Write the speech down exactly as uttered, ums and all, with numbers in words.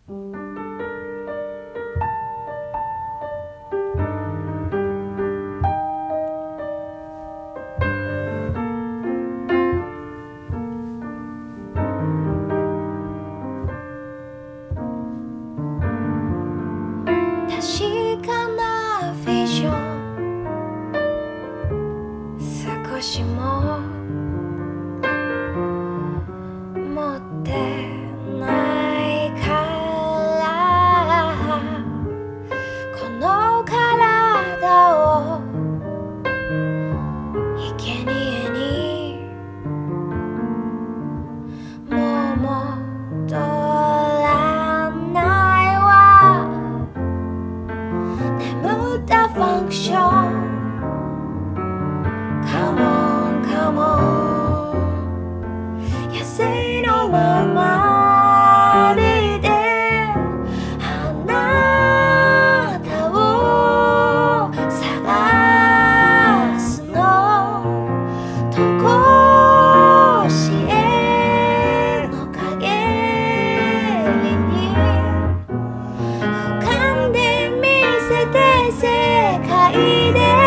確かなフィジョン少しも持ってないからこの体を生贄にもう戻らないわ眠ったファンクション Come on, come on 野生のままでいてあなたを探すのとこしえの陰に浮かんでみせて世界で